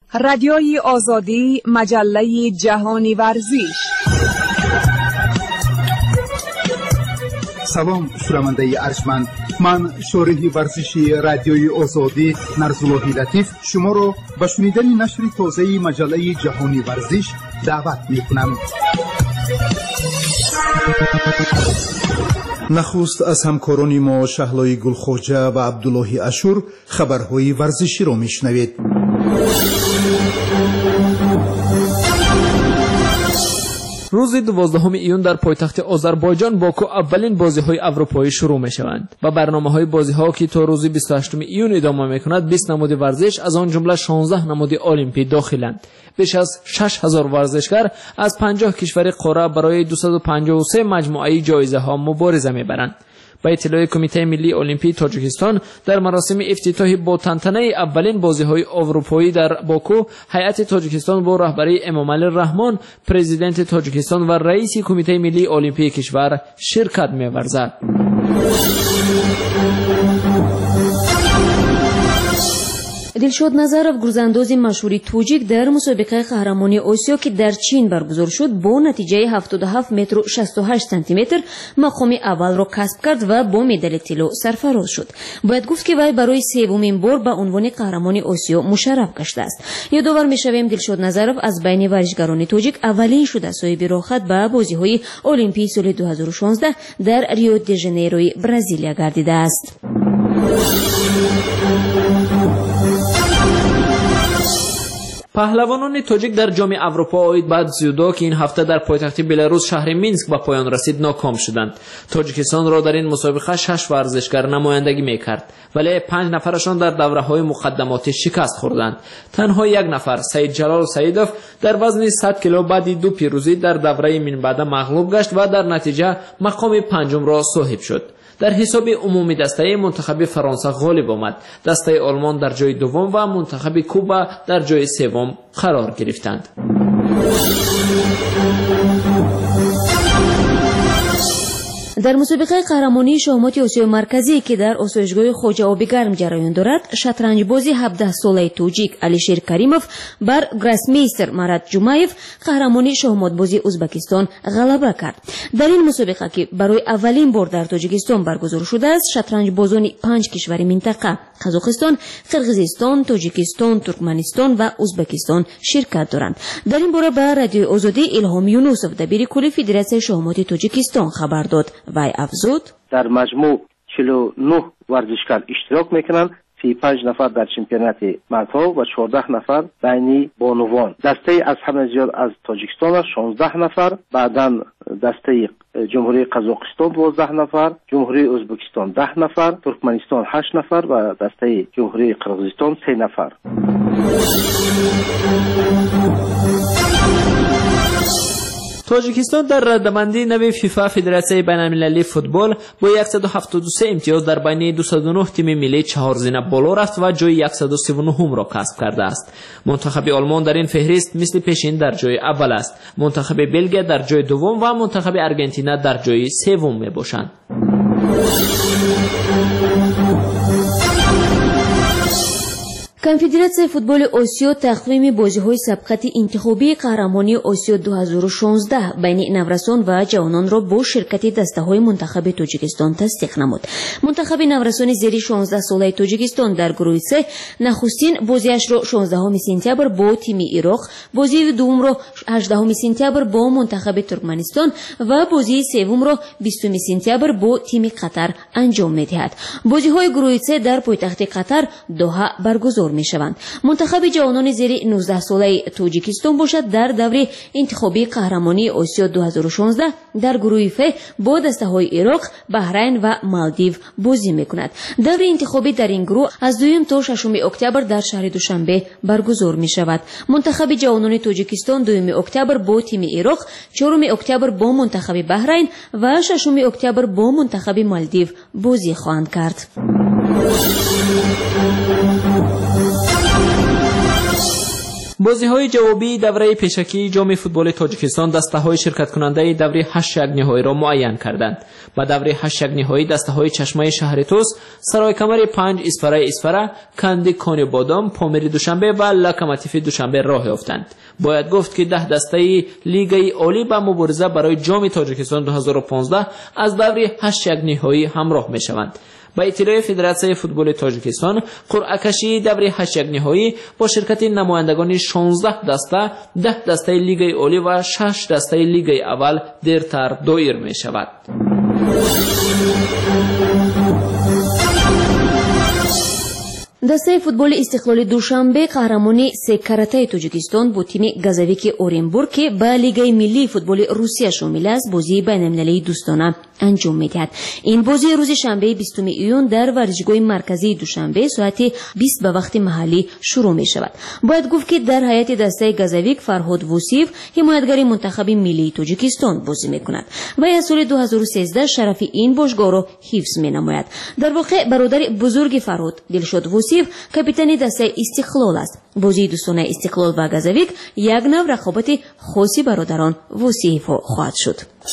رادیوی آزادی، مجله جهانی ورزش. سلام شنونده ارجمند، من شارح ورزشی رادیوی آزادی نرزاللهی لطیف شما را به شنیدن نشر تازه مجله جهانی ورزش دعوت می‌کنم. نخست از همکاران ما شهلای گلخوجه و عبدالله اشور خبرهای ورزشی را میشنوید. روز 12 ایون در پایتخت آذربایجان باکو اولین بازی‌های اروپایی شروع می‌شوند و برنامه‌های بازی‌ها که تا روز 28 ایون ادامه می‌کند 20 نماد ورزش از آن جمله 16 نماد المپی داخلند. بیش از 6000 ورزشکار از 50 کشور قاره برای 253 مجموعه جایزه‌ها مبارزه می‌برند. با اطلاع کمیته ملی المپی تاجیکستان در مراسم افتتاحی با تنتنه اولین بازی‌های اروپایی در باکو، هیئت تاجیکستان با رهبری امامعلی رحمان، پرزیدنت تاجیکستان و رئیس کمیته ملی المپی کشور شرکت می‌ورزد. دلشاد نظرов گرزاندوزی مشهوری توجیک در مسابقه قهرمانی آسیا که در چین برگزار شد با نتیجه 77 متر و 68 سانتی متر مقام اول را کسب کرد و با مدال طلا سرفراز شد. باید گفت که وی برای سومین بار به عنوان قهرمانی آسیا مشرف گشته است. یادآور می‌شویم دلشاد نظرов از بین ورزشکاران تاجیک اولین شده صاحب راحت به بازی‌های المپی سال 2016 در ریو دی ژانیروی برزیلیا گردیده است. پهلوانان تاجیک در جام اروپا عاید به زیودو که این هفته در پایتخت بلاروس شهر مینسک به پایان رسید ناکام شدند. تاجیکستان را در این مسابقه 6 ورزشکار نمایندگی می‌کرد ولی 5 نفرشان در دوره‌های مقدماتی شکست خوردند. تنها یک نفر سید جلال سیدوف در وزن 100 کیلو بعد 2 پیروزی در دوره منبعد مغلوب گشت و در نتیجه مقام پنجم را صاحب شد. در حساب عمومی دسته منتخب فرانسه غالب آمد. دسته آلمان در جای دوم و منتخب کوبا در جای سوم قرار گرفتند. در مسابقه قهرمانی شاهمات آسیای مرکزی که در آسایشگاه خواجه آبی گرم جریان دارد، شطرنج بازی 17 ساله توجیک علیشیر کریمов بر گراسمیستر مراد جمعیف قهرمانی شاهمات بازی ازبکستان غلبه کرد. در این مسابقه که برای اولین بار در تاجیکستان برگزار شده است، شطرنج بازان 5 کشور منطقه قزاقستان، قرقیزستان، تاجیکستان، ترکمنستان و ازبکستان شرکت دارند. در این باره به رادیو آزادی الهام یونوسов دبیر کل فدراسیون شاهمات تاجیکستان خبر داد. وی افزود در مجموع 49 ورزشکار اشتراک میکنند. 35 نفر در چمپیونات مردها و 14 نفر بین بانوان. دسته از همه زیاد از تاجیکستان 16 نفر، بعداً دسته جمهوری قزاقستان 12 نفر، جمهوری ازبکستان 10 نفر، ترکمنستان 8 نفر و دسته جمهوری قرقیزستان 3 نفر. تاجیکستان در ردبندی نوی فیفا فدراسیون بین‌المللی فوتبال با 173 امتیاز در بین 209 تیم ملی 4 زینه بالا رفت و جای 139 را کسب کرده است. منتخب آلمان در این فهرست مثل پیشین در جای اول است. منتخب بلژیک در جای دوم و منتخب آرژانتین در جای سوم میباشند. کنفدراسیون فوتبال آسیا تقویم بازی‌های سبقت انتخابی قهرمانی آسیا 2016 بین نورسان و جوانان را با شرکت دسته‌های منتخب تاجیکستان تصدیق نمود. منتخب نورسان زیر 16 ساله تاجیکستان در گروه سه نخستین بازیش را 16 سپتامبر با تیم عراق، بازی دوم را 18 سپتامبر با منتخب ترکمنستان و بازی سوم را 20 سپتامبر با تیم قطر انجام می‌دهد. بازی‌های گروه سه در پایتخت قطر دوحه برگزار می‌شوند. منتخب جوانان زیر 19 ساله تاجیکستان باشد در دوره انتخابی قهرمانی آسیا 2016 در گروه ف با دسته‌های عراق، بحرین و مالدیو بازی می‌کند. دوره انتخابی در این گروه از 2 تا 6 اکتبر در شهر دوشنبه برگزار می‌شود. منتخب جوانان تاجیکستان 2 اکتبر با تیم عراق، 4 اکتبر با منتخب بحرین و 6 اکتبر با منتخب مالدیو بازی خواهند کرد. بازی‌های جوابی دوره پیشکی جام فوتبال تاجیکستان دسته‌های شرکت کننده دوره 8 یک‌نهایی را معین کردند. با دوره 8 یک‌نهایی دسته‌های چشمه شهر توس، سرای کمر 5 اسفره، کندی کانی بادام، پامیر دوشنبه و لوکوموتیو دوشنبه راه یافتند. باید گفت که 10 دسته لیگ عالی با مبارزه برای جام تاجیکستان 2015 از دوره 8 یک‌نهایی همراه می‌شوند. با اطلاع فدراسیون فوتبال تاجیکستان، قرعه کشی دوره 8 یک‌نهایی با شرکت نمایندگان 16 دسته، 10 دسته لیگ عالی و 6 دسته لیگ اول دیرتر دایر می شود. دسته فوتبال استقلال دوشنبه قهرمانی سه کرته تاجیکستان با تیم گازاویک اورنبورگ که به لیگ ملی فوتبال روسیه شامل است بازی بین‌المللی دوستانه انجام می‌دهد. این بازی روز شنبه 20 ایون در ورزشگاه مرکزی دوشنبه ساعت 20 به وقت محلی شروع می‌شود. باید گفت که در هیئت دسته گازاویک فرهاد وصیف حمایتگر منتخب ملی تاجیکستان بازی می‌کند و از سال 2013 شرف این باشگاه را حفظ می‌نماید. در واقع برادر بزرگ فرهاد دلشاد وصیف کاپیتان دسته استقلال است. بازی دوستانه استقلال و گازاویک یک نوع رقابت خاصی برادران وصیف خواهد شد.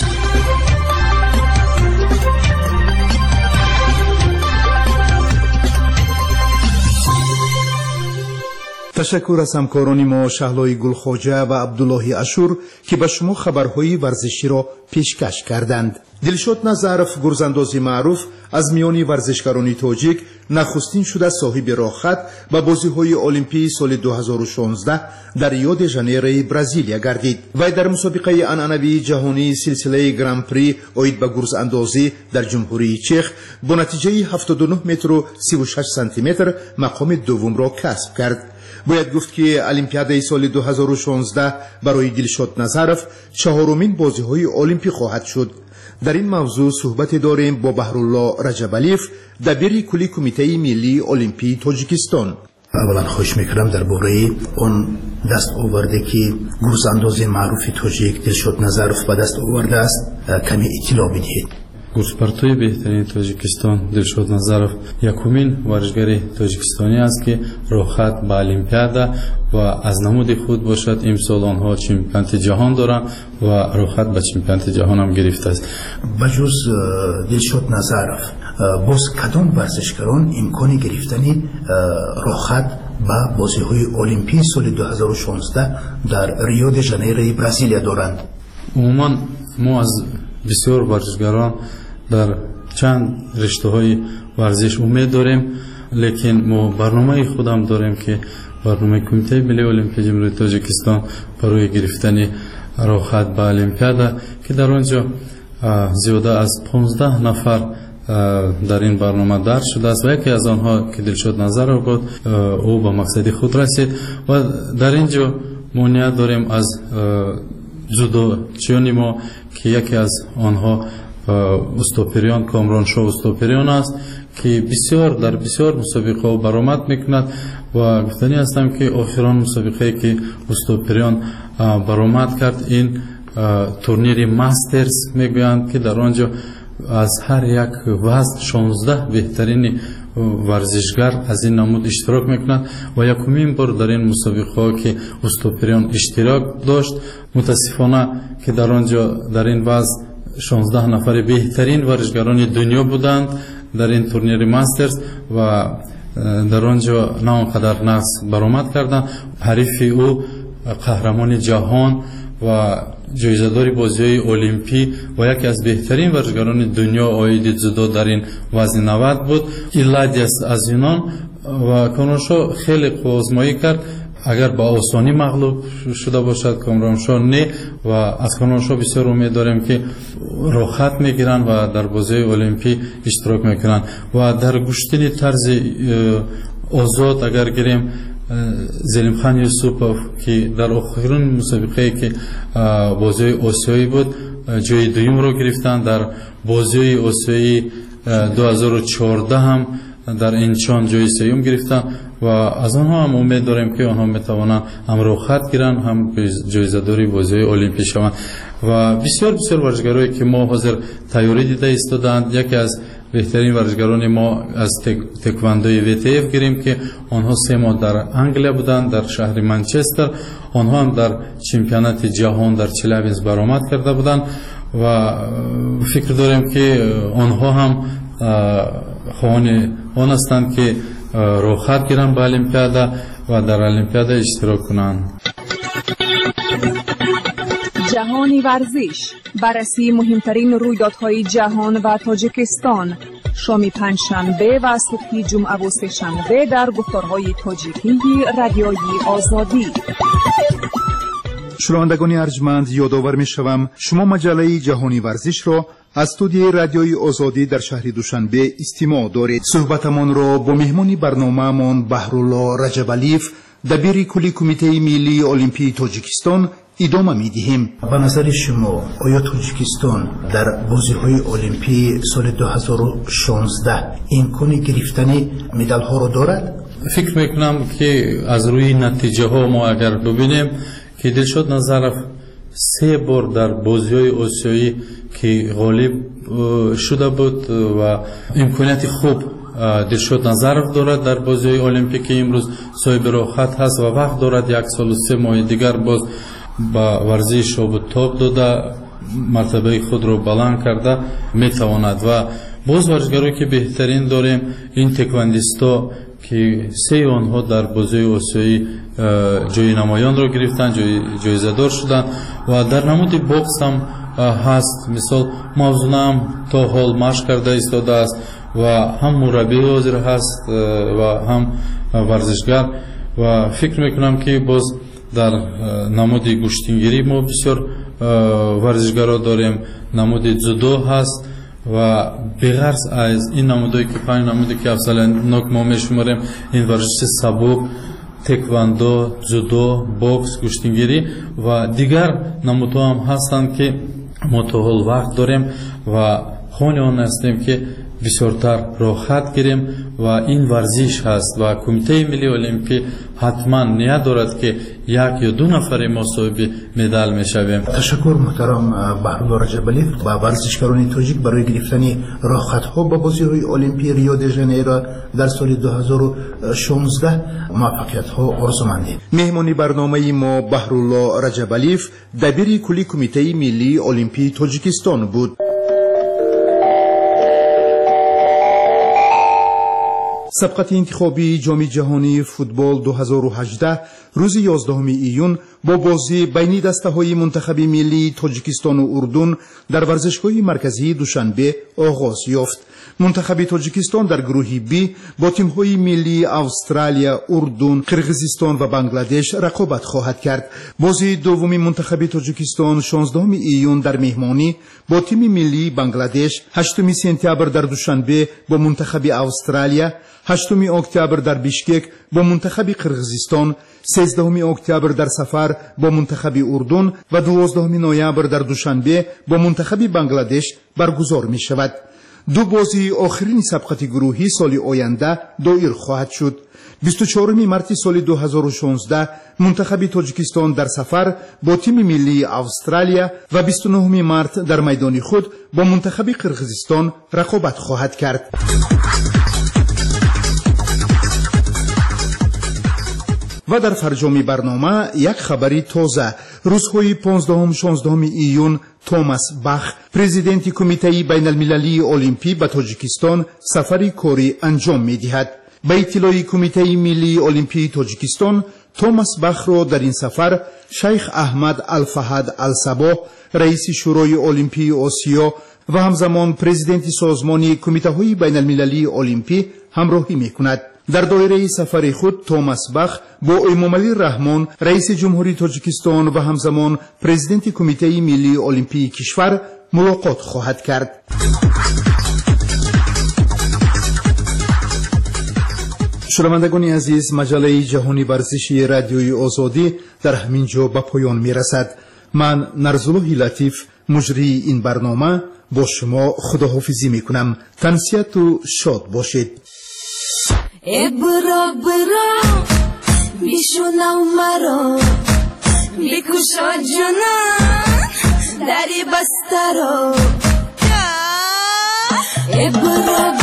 تشکر از همکاران ما شهلای گلخواجه و عبدالله اشور که به شما خبرهای ورزشی را پیشکش کردند. دلشاد نظرف گرزاندازی معروف از میان ورزشکاران تاجیک نخستین شده صاحب راهخط به بازی‌های المپی سال 2016 در ریو د ژانیرو برزیلیا گردید. وی در مسابقه عنعنوی جهانی سلسله گران پری اوید به گرزاندازی در جمهوری چخ با نتیجه 79 متر و 36 سانتی متر مقام دوم را کسب کرد. باید گفت که المپیاد سال 2016 برای دلشاد نظرف چهارمین بازی‌های المپی خواهد شد. در این موضوع صحبت داریم با بهرالله رجبالیف، دبیر کلی کمیته ملی المپی تاجیکستان. اولا خوش میکردم درباره اون دست آورده که گرزانداز معروف تاجیک دلشاد نظرف به دست آورده است کمی اطلاع بدهید. گوسپرتوی بهترین تاجیکستان دلشاد نظرف یکمین ورزشگر تاجیکستانی است که راهخط به المپیاد و از نمود خود باشد. امسال آنها چمپیونات جهان دارند و راهخط به چمپیونات جهان هم گرفته است. بجز دلشاد نظرف باز کدام ورزشکاران امکان گرفتن راهخط به بازی‌های المپی سال 2016 در ریو د ژانیرو برزیلیا دارند؟ عموما ما از بسیار ورزشکاران در چند رشته‌های ورزش امید داریم، لیکن ما برنامه خودم داریم که برنامه کمیته ملی المپی جمهوری تاجیکستان برای گرفتن راهخط به المپیاد که در آنجا زیاده از 15 نفر در این برنامه درج شده است و یکی از آنها که دلشاد نظرف بود او به مقصد خود رسید و در اینجا مانع داریم از جودوچیان ما که یکی از آنها استوپریان کامران شاه استوپریان است که در بسیار مسابقه برآمد میکند و گفتنی هستم که آخران مسابقه که استوپریان برآمد کرد این تورنیر ماسترز میگویند که در آنجا از هر یک وزن 16 بهترین ورزشگر از این نمود اشتراک میکنند و یکمین بار در این مسابقه که استوپریان اشتراک داشت. متاسفانه که در آنجا در این وزن 16 نفر بهترین ورزشگران دنیا بودند در این تورنیر ماسترز و در آنجا نه آنقدر نقص برآمد کردند. حریف او قهرمان جهان و جایزه‌دار بازی‌های المپی و یکی از بهترین ورزشکاران دنیا آید جودو در این وزن 90 بود. ایلادیس از یونان و کامرانشاه خیلی آزمایی کرد اگر با آسانی مغلوب شده باشد کامرانشاه نه و از کامرانشاه بسیار امید داریم که راحت میگیرن و در بازی‌های المپی اشتراک میکنن و در گشتن طرز آزاد اگر گیریم زلیم خان یوسفوف که در آخرین مسابقه که بازی آسیایی بود جای دوم رو گرفتن. در بازی آسیایی 2014 هم در انچان جای سوم گرفتن و از آنها هم امید داریم که آنها میتوانند هم راحت گیرن هم جایزه‌داری بازی المپی شوند و بسیار ورزشکارایی که ما حاضر تیاری دیده ایستادند. یکی از بهترین ورزشکاران ما از تکواندوی ویتیف گیریم که آنها 3 ماه در انگلیا بودند، در شهر منچستر. آنها هم در چمپیونات جهان در چلابینسک برآمد کرده بودند و فکر داریم که آنها هم خواهان آن هستند که روخت گیرند به المپیادا و در المپیادا اشتراک کنند. جهانی ورزش، بررسی مهمترین رویدادهای جهان و تاجیکستان، شام پنجشنبه و صبح جمعه و سه‌شنبه در گفتارهای تاجیکی رادیوی آزادی. شنوندگان ارجمند، یادآور می‌شوم شما مجله جهانی ورزش را از استودیوی رادیوی آزادی در شهر دوشنبه استماع دارید. صحبتمان را با مهمان برنامه‌مان بهرالله رجب‌علیف، دبیر کلی کمیته ملی المپی تاجیکستان ادامه می‌دهیم. به نظر شما آیا تاجیکستان در بازی‌های المپی سال 2016 امکان گرفتن مدال‌ها را دارد؟ فکر می‌کنم که از روی نتیجه ها ما اگر ببینیم که دلشاد نظرف 3 بار در بازی‌های آسیایی که غالب شده بود و امکانیت خوب دلشاد نظرف دارد در بازی‌های المپیک که امروز صاحب راحت هست و وقت دارد 1 سال و 3 ماه دیگر باز با ورزش را به تاب داده مرتبه خود را بلند کرده میتواند. و باز ورزشکارایی که بهترین داریم این تکواندیستا که 3 آنها در بازی آسیایی جای نمایان را گرفتن، جایزه دار شدن و در نمود بوکس هم هست. مثال موضوع هم تا حال مشق کرده ایستاده است و هم مربی حاضر هست و هم ورزشگر و فکر میکنم که باز در نمود گشتینگیری ما بسیار ورزشگرا داریم. نمود جودو هست و بغرض از این نمودایی که 5 نمودی که افضل‌ناک ما میشماریم، این ورزش سبک، تکواندو، جودو، بوکس، گشتینگیری و دیگر نمودها هم هستند که ما تا حال وقت داریم و خواهان آن هستیم که بسیارتر راحت گیریم و این ورزش هست و کمیته ملی المپی حتما نیت دارد که 1 یا 2 نفر ما صاحب مدال میشویم. تشکر محترم بهرالله رجب‌علیف. با ورزشکاران تاجیک برای گرفتن راحت‌ها با بازی‌های المپی ریو دی ژانیرو در سال 2016 موفقیت‌ها آرزومندیم. مهمانی برنامه ما بهرالله رجب‌علیف، دبیر کلی کمیته ملی المپی تاجیکستان بود. سبقت انتخابی جام جهانی فوتبال 2018 روز 11 ایون با بازی بین دسته‌های منتخب ملی تاجیکستان و اردن در ورزشگاه مرکزی دوشنبه آغاز یافت. منتخب تاجیکستان در گروه بی با تیم‌های ملی استرالیا، اردن، قرقیزستان و بنگلادش رقابت خواهد کرد. بازی دومی منتخب تاجیکستان 16 ایون در مهمانی با تیم ملی بنگلادش، 8 سپتامبر در دوشنبه با منتخب استرالیا، 8 اکتبر در بیشکک با منتخب قرقیزستان، 13 اکتبر در سفر با منتخب اردن و 12 نوامبر در دوشنبه با منتخب بنگلادش برگزار می شود. 2 بازی آخرین سبقت گروهی سال آینده دایر خواهد شد. 24 مارس سال 2016 منتخب تاجیکستان در سفر با تیم ملی استرالیا و 29 مارس در میدان خود با منتخب قرقیزستان رقابت خواهد کرد. و در فرجام برنامه یک خبری تازه. روزهای 15-16 ایون توماس باخ، پرزیدنت کمیته بین المللی المپی به تاجیکستان سفری کاری انجام می دهد. به اطلاع کمیته ملی المپی تاجیکستان، توماس باخ را در این سفر شیخ احمد الفهد الصباح، رئیس شورای المپی آسیا و همزمان پرزیدنت سازمان کمیته های بین المللی المپی همراهی می کند. در دایره سفر خود توماس باخ با امامعلی رحمان، رئیس جمهوری تاجیکستان و همزمان پرزیدنت کمیته ملی المپی کشور ملاقات خواهد کرد. شنوندگان عزیز، مجله جهانی ورزشی رادیوی آزادی در همین جا به پایان می رسد. من نرزالله لطیف، مجری این برنامه، با شما خداحافظی می کنم. تنسیت و شاد باشید. برا برا بیشونم مرا بیکوشا جونم دری بسته رو برو